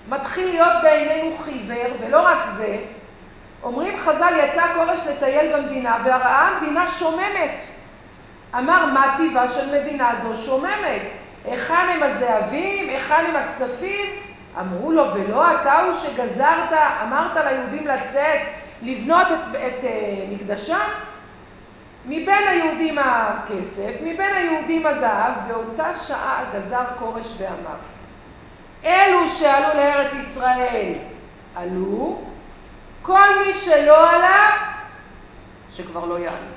מתחיל להיות בעינינו חיוור, ולא רק זה, אומרים חז"ל, יצא כורש לטייל במדינה, וראה המדינה שוממת. אמר, מה טבעה של מדינה זו שוממת? היכן הם הזהבים? היכן הם הכספים? אמרו לו, ולא אתה הוא שגזרת, אמרת ליהודים לצאת, לבנות את, את, את מקדשם? מבין היהודים הכסף, מבין היהודים הזהב, באותה שעה גזר כורש ואמר, אלו שעלו לארץ ישראל עלו, כל מי שלא עלה, שכבר לא יעלו.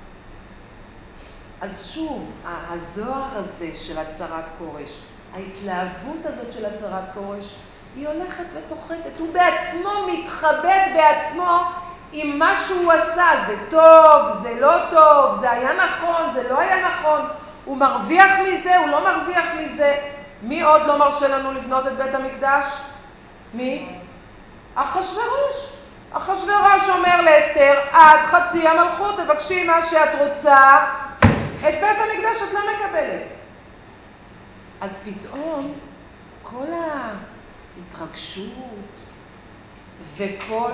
אז שוב, הזוהר הזה של הצהרת כורש, ההתלהבות הזאת של הצהרת כורש, היא הולכת ופוחתת. הוא בעצמו מתחבט בעצמו עם מה שהוא עשה. זה טוב, זה לא טוב, זה היה נכון, זה לא היה נכון. הוא מרוויח מזה, הוא לא מרוויח מזה. מי עוד לא מרשה לנו לבנות את בית המקדש? מי? אחשוורוש. אחשוורוש אומר לאסתר, את חצי המלכות, תבקשי מה שאת רוצה, את בית המקדש את לא מקבלת. אז פתאום כל ההתרגשות וכל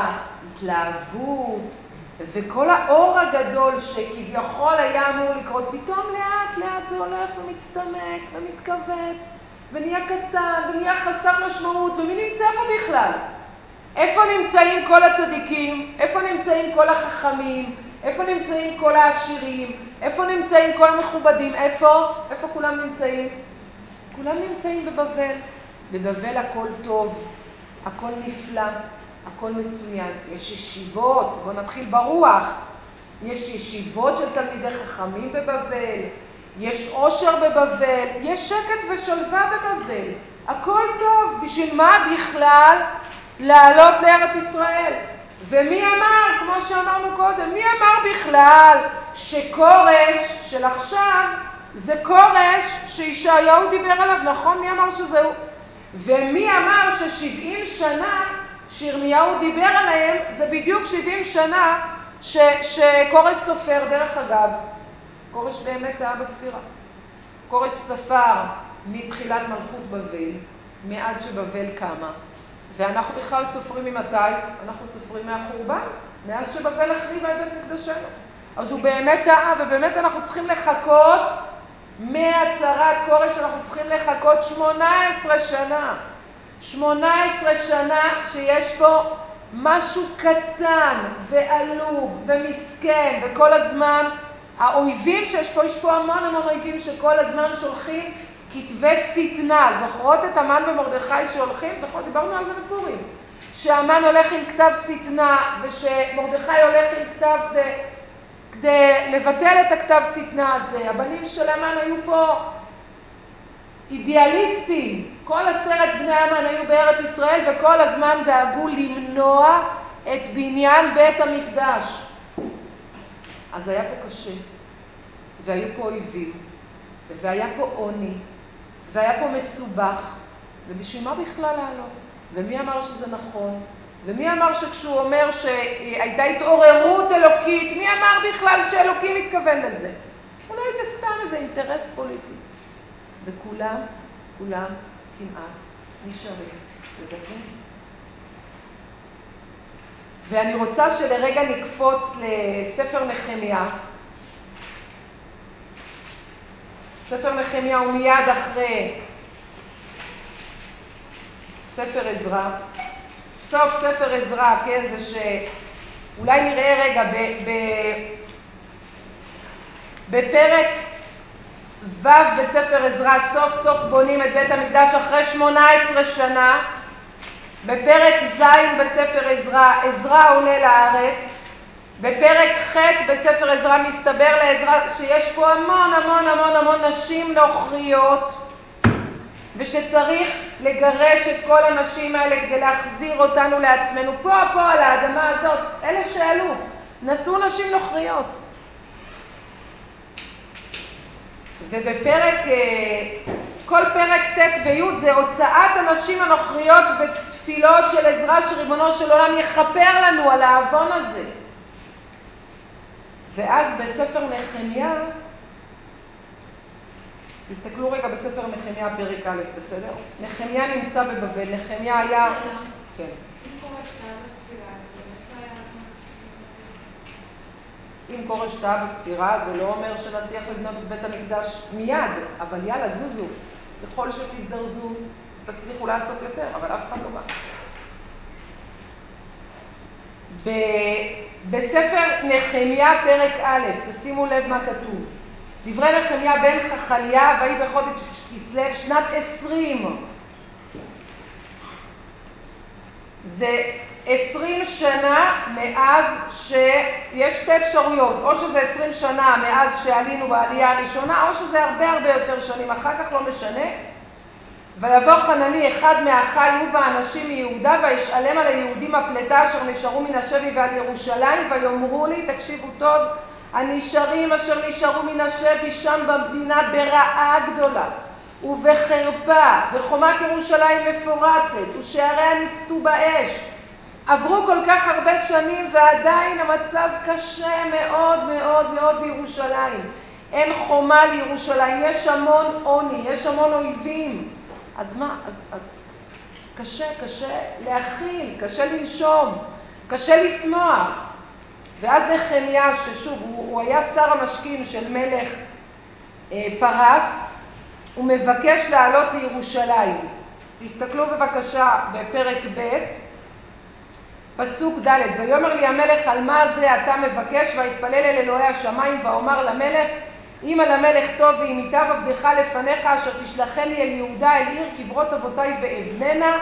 ההתלהבות וכל האור הגדול שכביכול היה אמור לקרות, פתאום לאט לאט זה הולך ומצטמק ומתכווץ ונהיה קטן ונהיה חסר משמעות. ומי נמצא פה בכלל? איפה נמצאים כל הצדיקים? איפה נמצאים כל החכמים? איפה נמצאים כל העשירים? איפה נמצאים כל המכובדים? איפה? איפה כולם נמצאים? כולם נמצאים בבבל. בבבל הכל טוב, הכל נפלא, הכל מצוין. יש ישיבות, בואו נתחיל ברוח. יש ישיבות של תלמידי חכמים בבבל, יש עושר בבבל, יש שקט ושלווה בבבל. הכל טוב. בשביל מה בכלל לעלות לארץ ישראל? ומי אמר, כמו שאמרנו קודם, מי אמר בכלל שכורש של עכשיו זה כורש שישעיהו דיבר עליו? נכון, מי אמר שזהו? ומי אמר ששבעים שנה שירמיהו דיבר עליהם זה בדיוק שבעים שנה ש, שכורש סופר? דרך אגב, כורש באמת היה בספירה. כורש ספר מתחילת מלכות בבל, מאז שבבל קמה. ואנחנו בכלל סופרים ממתי? אנחנו סופרים מהחורבן, מאז שבבל החריבה את בית מקדשנו. אז הוא באמת טעה, ובאמת אנחנו צריכים לחכות מהצהרת כורש, אנחנו צריכים לחכות שמונה עשרה שנה. שמונה עשרה שנה שיש פה משהו קטן ועלוב ומסכן, וכל הזמן האויבים שיש פה, יש פה המון המון אויבים שכל הזמן שולחים כתבי שטנה. זוכרות את המן ומרדכי שהולכים? זוכרות, דיברנו על זה בפורים. שהמן הולך עם כתב שטנה, ושמרדכי הולך עם כתב כדי, כדי לבטל את הכתב שטנה הזה. הבנים של המן היו פה אידיאליסטים. כל עשרת בני המן היו בארץ ישראל, וכל הזמן דאגו למנוע את בניין בית המקדש. אז היה פה קשה, והיו פה אויבים, והיה פה עוני, והיה פה מסובך, ובשביל מה בכלל לעלות? ומי אמר שזה נכון? ומי אמר שכשהוא אומר שהייתה התעוררות אלוקית, מי אמר בכלל שאלוקים מתכוון לזה? אולי זה סתם איזה אינטרס פוליטי. וכולם, כולם כמעט נשארים בבבל. ואני רוצה שלרגע נקפוץ לספר נחמיה. ספר נחמיה הוא מיד אחרי ספר עזרא. סוף ספר עזרא, כן, זה שאולי נראה רגע ב, ב, בפרק ו' בספר עזרא, סוף סוף בונים את בית המקדש אחרי שמונה עשרה שנה. בפרק ז' בספר עזרא, עזרא עולה לארץ. בפרק ח' בספר עזרא מסתבר לעזרא שיש פה המון המון המון המון נשים נוכריות, ושצריך לגרש את כל הנשים האלה כדי להחזיר אותנו לעצמנו. פה, פה על האדמה הזאת, אלה שעלו, נסעו נשים נוכריות. ובפרק, כל פרק ט' וי' זה הוצאת הנשים הנוכריות ותפילות של עזרא שריבונו של עולם יכפר לנו על העוון הזה. ואז בספר נחמיה תסתכלו רגע בספר נחמיה פרק א', בסדר? נחמיה נמצא בבבל, נחמיה היה... כן. אם קורש טעה בספירה, זה לא אומר שנצליח לבנות את בית המקדש מיד, אבל יאללה, זוזו. ככל שתזדרזו, תצליחו לעשות יותר, אבל אף אחד לא בא. בספר נחמיה פרק א', תשימו לב מה כתוב. דברי נחמיה בן חכליה, ויהי בחודש כסלו שנת עשרים. זה עשרים שנה מאז שיש שתי אפשרויות, או שזה עשרים שנה מאז שעלינו בעלייה הראשונה, או שזה הרבה הרבה יותר שנים, אחר כך לא משנה. ויבוא חנני אחד מאחי ובאנשים מיהודה, וישאלם על היהודים הפלטה אשר נשארו מן השבי ועל ירושלים, ויאמרו לי, תקשיבו טוב, הנשארים אשר נשארו מן השבי שם במדינה ברעה גדולה ובחרפה, וחומת ירושלים מפורצת ושעריה ניצתו באש. עברו כל כך הרבה שנים ועדיין המצב קשה מאוד מאוד מאוד בירושלים. אין חומה לירושלים, יש המון עוני, יש המון אויבים. אז מה? אז, אז קשה, קשה להכיל, קשה לנשום, קשה לשמוח. ואז נחמיה, ששוב, הוא, הוא היה שר המשקים של מלך אה, פרס, הוא מבקש לעלות לירושלים. תסתכלו בבקשה בפרק ב', פסוק ד', ויאמר לי המלך, על מה זה אתה מבקש? ויתפלל אל אלוהי השמיים, ואומר למלך, אם על המלך טוב ואם ייטב עבדך לפניך, אשר תשלחני אל יהודה, אל עיר קברות אבותיי ואבננה.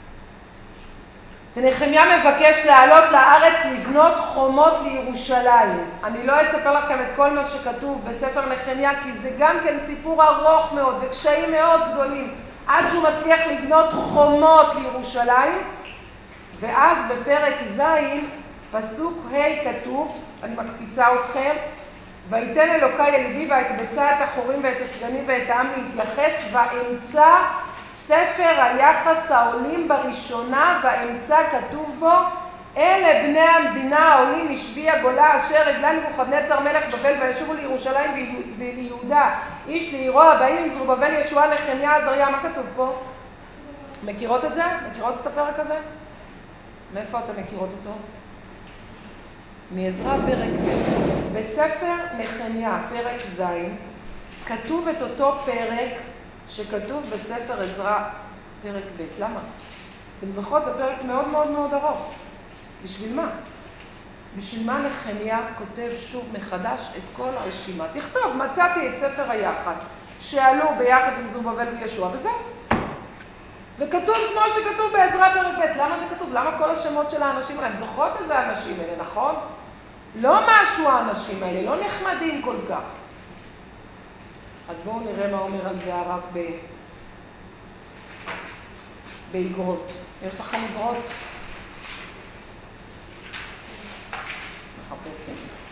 ונחמיה מבקש לעלות לארץ לבנות חומות לירושלים. אני לא אספר לכם את כל מה שכתוב בספר נחמיה, כי זה גם כן סיפור ארוך מאוד וקשיים מאוד גדולים, עד שהוא מצליח לבנות חומות לירושלים. ואז בפרק ז', פסוק ה' כתוב, אני מקפיצה אתכם, ויתן אלוקי אל לוי ויקבצה את החורים ואת הסגנים ואת העם להתייחס, ואמצא ספר היחס העולים בראשונה, ואמצא כתוב בו, אלה בני המדינה העולים משבי הגולה אשר הגלה נבוכדנצר מלך בבל, וישובו לירושלים וליהודה איש לעירו, הבאים עם זרובבל ישועה נחמיה עזריה. מה כתוב פה? מכירות את זה? מכירות את הפרק הזה? מאיפה אתם מכירות אותו? מעזרא פרק ב'. בספר נחמיה פרק ז' כתוב את אותו פרק שכתוב בספר עזרא פרק ב'. למה? אתם זוכרות? זה פרק מאוד מאוד מאוד ארוך. בשביל מה? בשביל מה נחמיה כותב שוב מחדש את כל הרשימה? תכתוב, מצאתי את ספר היחס שעלו ביחד עם זרובבל וישוע, וזהו. וכתוב כמו שכתוב בעזרא פרק ב'. למה זה כתוב? למה כל השמות של האנשים האלה? הם זוכרות איזה האנשים האלה, נכון? לא משהו האנשים האלה, לא נחמדים כל כך. אז בואו נראה מה אומר על זה הרב ב... באגרות. יש לכם אגרות? מחפשים.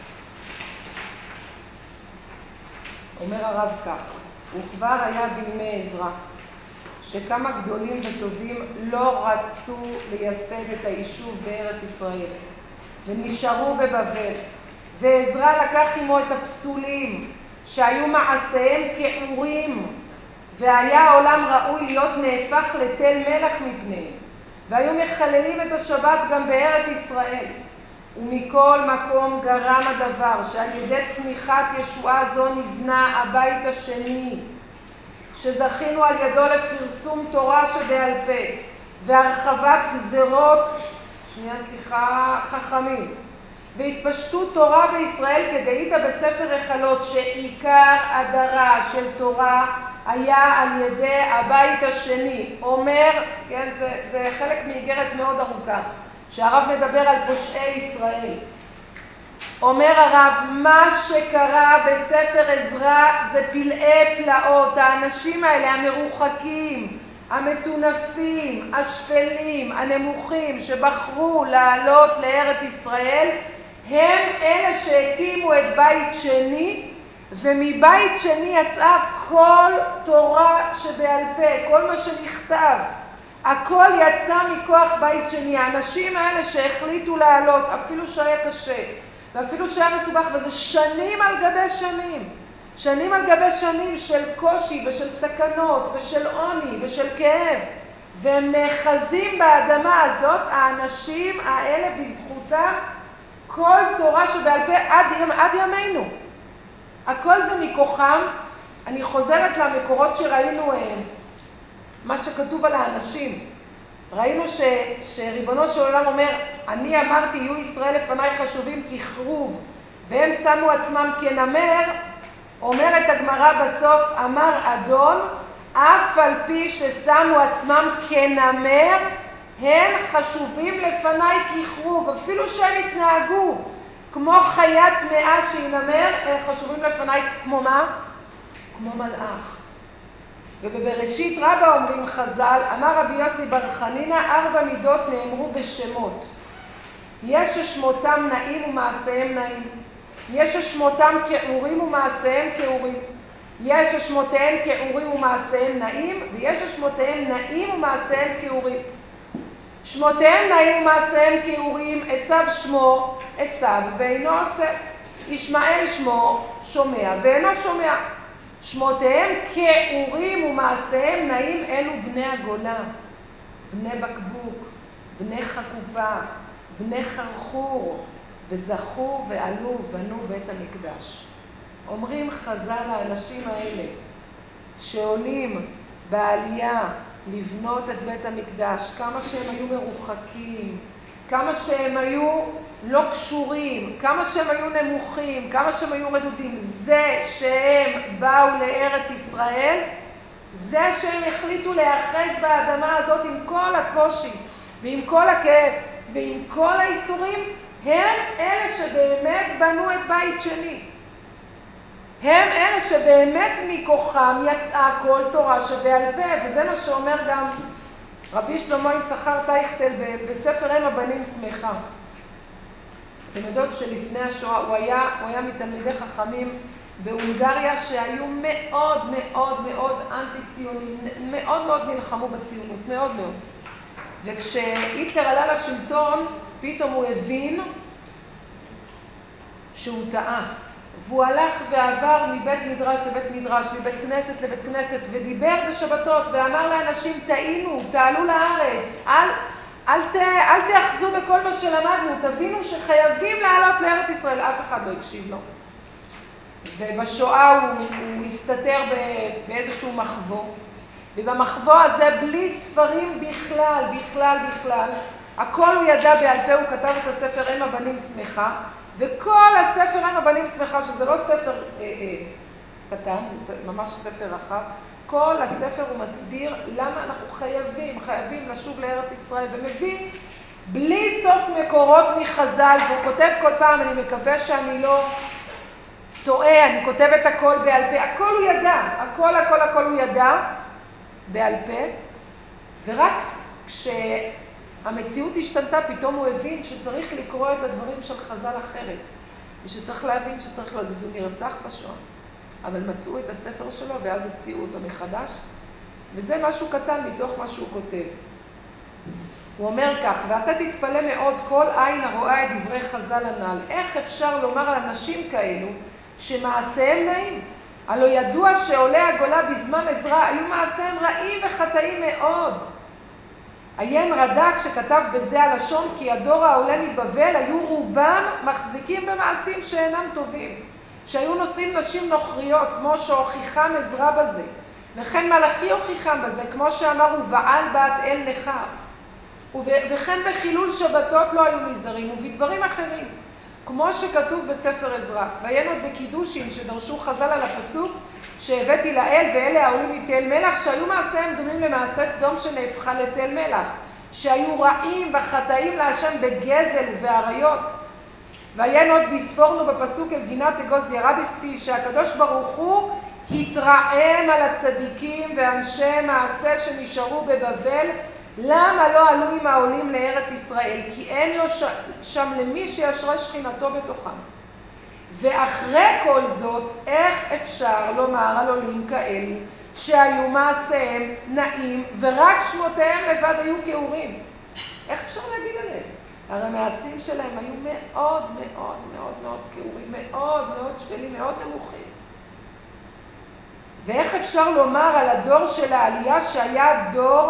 אומר הרב כך, וכבר היה בימי עזרא, שכמה גדולים וטובים לא רצו לייסד את היישוב בארץ ישראל, ונשארו בבבל. ועזרא לקח עמו את הפסולים, שהיו מעשיהם כעורים, והיה העולם ראוי להיות נהפך לתל מלך מפניהם. והיו מחללים את השבת גם בארץ ישראל. ומכל מקום גרם הדבר שעל ידי צמיחת ישועה זו נבנה הבית השני, שזכינו על ידו לפרסום תורה שבעל פה, והרחבת גזרות, שנייה סליחה, חכמים, והתפשטות תורה בישראל כדאית בספר החלות, שעיקר הדרה של תורה היה על ידי הבית השני. אומר, כן, זה, זה חלק מאיגרת מאוד ארוכה, שהרב מדבר על פושעי ישראל. אומר הרב, מה שקרה בספר עזרא זה פלאי פלאות. האנשים האלה המרוחקים, המטונפים, השפלים, הנמוכים, שבחרו לעלות לארץ ישראל, הם אלה שהקימו את בית שני, ומבית שני יצאה כל תורה שבעל פה, כל מה שנכתב. הכל יצא מכוח בית שני. האנשים האלה שהחליטו לעלות, אפילו שהיה קשה, ואפילו שהיה מסובך, וזה שנים על גבי שנים, שנים על גבי שנים של קושי ושל סכנות ושל עוני ושל כאב, והם נאחזים באדמה הזאת, האנשים האלה בזכותם, כל תורה שבעל פה עד, עד ימינו. הכל זה מכוחם. אני חוזרת למקורות שראינו, מה שכתוב על האנשים. ראינו ש, שריבונו של עולם אומר, אני אמרתי, יהיו ישראל לפניי חשובים ככרוב, והם שמו עצמם כנמר. אומרת הגמרא בסוף, אמר אדון, אף על פי ששמו עצמם כנמר, הם חשובים לפניי ככרוב. אפילו שהם התנהגו כמו חיית טמאה שהיא נמר, הם חשובים לפניי כמו מה? כמו מלאך. ובבראשית רבה אומרים חז"ל, אמר רבי יוסי בר חנינא, ארבע מידות נאמרו בשמות. יש ששמותם נעים ומעשיהם נעים. יש ששמותם כעורים ומעשיהם כעורים. יש ששמותיהם כעורים ומעשיהם נעים, ויש ששמותיהם נעים ומעשיהם כעורים. שמותיהם נעים ומעשיהם כעורים, עשיו שמו, עשיו ואינו עושה. ישמעאל שמו, שומע ואינו שומע. שמותיהם כעורים ומעשיהם נעים, אלו בני הגולה, בני בקבוק, בני חקופה, בני חרחור, וזכו ועלו ובנו בית המקדש. אומרים חז"ל האנשים האלה שעולים בעלייה לבנות את בית המקדש, כמה שהם היו מרוחקים, כמה שהם היו לא קשורים, כמה שהם היו נמוכים, כמה שהם היו רדודים, זה שהם באו לארץ ישראל, זה שהם החליטו להיאחז באדמה הזאת עם כל הקושי ועם כל הכאב ועם כל האיסורים, הם אלה שבאמת בנו את בית שני. הם אלה שבאמת מכוחם יצאה כל תורה שבעל פה, וזה מה שאומר גם רבי שלמה יששכר טייכטל בספר אם הבנים שמחה. אתם יודעות שלפני השואה הוא היה, הוא היה מתלמידי חכמים בהונגריה שהיו מאוד מאוד מאוד אנטי-ציונים, מאוד מאוד נלחמו בציונות, מאוד מאוד. וכשהיטלר עלה לשלטון, פתאום הוא הבין שהוא טעה. והוא הלך ועבר מבית מדרש לבית מדרש, מבית כנסת לבית כנסת, ודיבר בשבתות ואמר לאנשים, טעינו, תעלו לארץ, אל, אל, ת, אל תאחזו בכל מה שלמדנו, תבינו שחייבים לעלות לארץ ישראל. אף אחד לא הקשיב לו. ובשואה הוא, הוא הסתתר באיזשהו מחבוא, ובמחבוא הזה בלי ספרים בכלל, בכלל, בכלל, הכל הוא ידע בעל פה, הוא כתב את הספר אם הבנים שמחה, וכל הספר אם הבנים שמחה, שזה לא ספר אה, אה, קטן, זה ממש ספר רחב, כל הספר הוא מסביר למה אנחנו חייבים, חייבים לשוב לארץ ישראל, ומביא בלי סוף מקורות מחז"ל, והוא כותב כל פעם, אני מקווה שאני לא טועה, אני כותב את הכל בעל פה, הכל הוא ידע, הכל, הכל, הכל הוא ידע בעל פה, ורק כשהמציאות השתנתה, פתאום הוא הבין שצריך לקרוא את הדברים של חז"ל אחרת, ושצריך להבין שצריך לזוז, הוא נרצח בשואה, אבל מצאו את הספר שלו ואז הוציאו אותו מחדש, וזה משהו קטן מתוך מה שהוא כותב. הוא אומר כך, ואתה תתפלא מאוד כל עין הרואה את דברי חז"ל הנ"ל, איך אפשר לומר על אנשים כאלו שמעשיהם נעים? הלא ידוע שעולי הגולה בזמן עזרא היו מעשיהם רעים וחטאים מאוד. עיין רד"ק שכתב בזה הלשון, כי הדור העולה מבבל היו רובם מחזיקים במעשים שאינם טובים, שהיו נושאים נשים נוכריות, כמו שהוכיחם עזרא בזה, וכן מלאכי הוכיחם בזה, כמו שאמר ובעל בת אל נחר, וכן בחילול שבתות לא היו נזהרים, ובדברים אחרים, כמו שכתוב בספר עזרא. ועיין עוד בקידושין שדרשו חז"ל על הפסוק שהבאתי לאל ואלה העולים מתל מלח, שהיו מעשיהם דומים למעשה סדום שנהפכה לתל מלח, שהיו רעים וחטאים להשם בגזל ובעריות. ועיין עוד בספורנו בפסוק אל גינת אגוז ירדתי, שהקדוש ברוך הוא התרעם על הצדיקים ואנשי מעשה שנשארו בבבל, למה לא עלו עם העולים לארץ ישראל? כי אין לו ש... שם למי שישרה שכינתו בתוכם. ואחרי כל זאת, איך אפשר לומר על עולים כאלו שהיו מעשיהם נעים ורק שמותיהם לבד היו כאורים? איך אפשר להגיד עליהם? הרי המעשים שלהם היו מאוד מאוד מאוד מאוד כאורים, מאוד מאוד שפלים, מאוד נמוכים. ואיך אפשר לומר על הדור של העלייה שהיה דור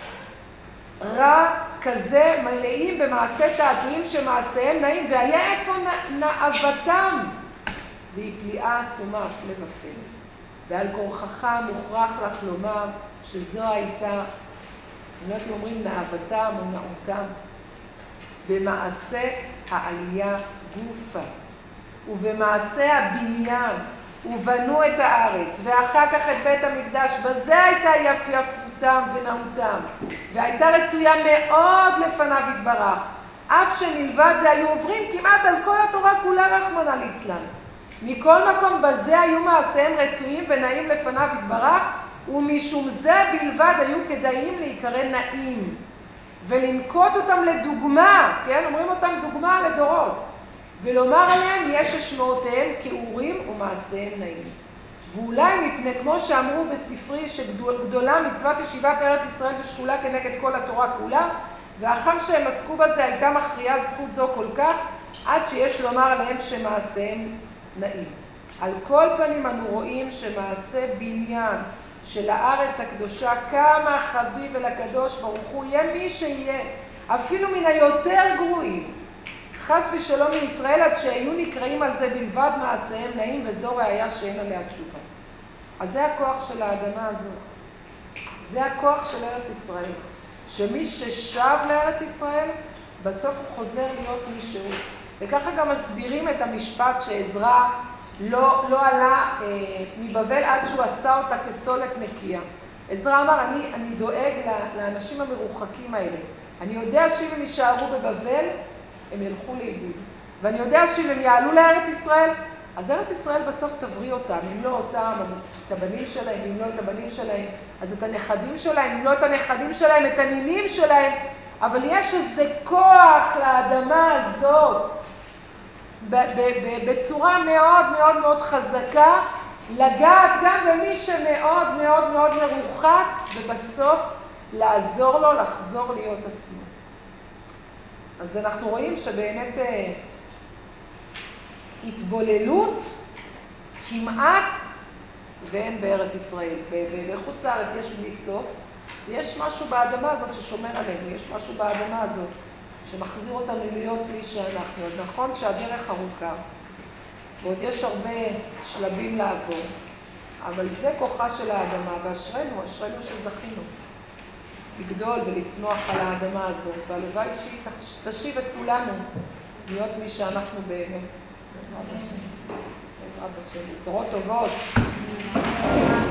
רע כזה, מלאים במעשה תעתועים שמעשיהם נעים, והיה איפה נאוותם? והיא פליאה עצומה הפלא ופלא. ועל כורחך מוכרח לך לומר שזו הייתה, אני לא יודעת אם אומרים נאוותם או נאותם, במעשה העלייה גופה, ובמעשה הבניין, ובנו את הארץ, ואחר כך את בית המקדש, בזה הייתה יפייפותם ונאותם, והייתה רצויה מאוד לפניו יתברך, אף שמלבד זה היו עוברים כמעט על כל התורה כולה רחמנא ליצלן. מכל מקום בזה היו מעשיהם רצויים ונעים לפניו יתברך, ומשום זה בלבד היו כדאיים להיקרא נעים, ולנקוט אותם לדוגמה, כן? אומרים אותם דוגמה לדורות, ולומר עליהם יש אשמעותיהם כאורים ומעשיהם נעים. ואולי מפני כמו שאמרו בספרי שגדולה מצוות ישיבת ארץ ישראל ששקולה כנגד כל התורה כולה, ואחר שהם עסקו בזה הייתה מכריעה זכות זו כל כך, עד שיש לומר עליהם שמעשיהם נעים. על כל פנים אנו רואים שמעשה בניין של הארץ הקדושה, כמה חביב אל הקדוש ברוך הוא, יהיה מי שיהיה, אפילו מן היותר גרועים, חס ושלום מישראל, עד שהיו נקראים על זה בלבד מעשיהם נעים, וזו ראיה שאין עליה תשובה. אז זה הכוח של האדמה הזו. זה הכוח של ארץ ישראל. שמי ששב לארץ ישראל, בסוף הוא חוזר להיות מישהו. וככה גם מסבירים את המשפט שעזרא לא, לא עלה אה, מבבל עד שהוא עשה אותה כסולת נקייה. עזרא אמר, אני, אני דואג לאנשים המרוחקים האלה. אני יודע שאם הם יישארו בבבל, הם ילכו לאיבוד. ואני יודע שאם הם יעלו לארץ ישראל, אז ארץ ישראל בסוף תבריא אותם. אם לא אותם, אז את הבנים שלהם, אם לא את הבנים שלהם, אז את הנכדים שלהם, אם לא את הנכדים שלהם, את הנינים שלהם. אבל יש איזה כוח לאדמה הזאת, בצורה מאוד מאוד מאוד חזקה, לגעת גם במי שמאוד מאוד מאוד מרוחק, ובסוף לעזור לו לחזור להיות עצמו. אז אנחנו רואים שבאמת אה, התבוללות כמעט ואין בארץ ישראל. בחוץ לארץ יש בלי סוף, ויש משהו באדמה הזאת ששומר עלינו, יש משהו באדמה הזאת שמחזיר אותנו להיות מי שאנחנו. אז נכון שהדרך ארוכה, ועוד יש הרבה שלבים לעבור, אבל זה כוחה של האדמה, ואשרנו, אשרנו שזכינו לגדול ולצמוח על האדמה הזאת, והלוואי שהיא תשיב את כולנו להיות מי שאנחנו באמת. בעזרת השם. בעזרת השם. בשורות טובות.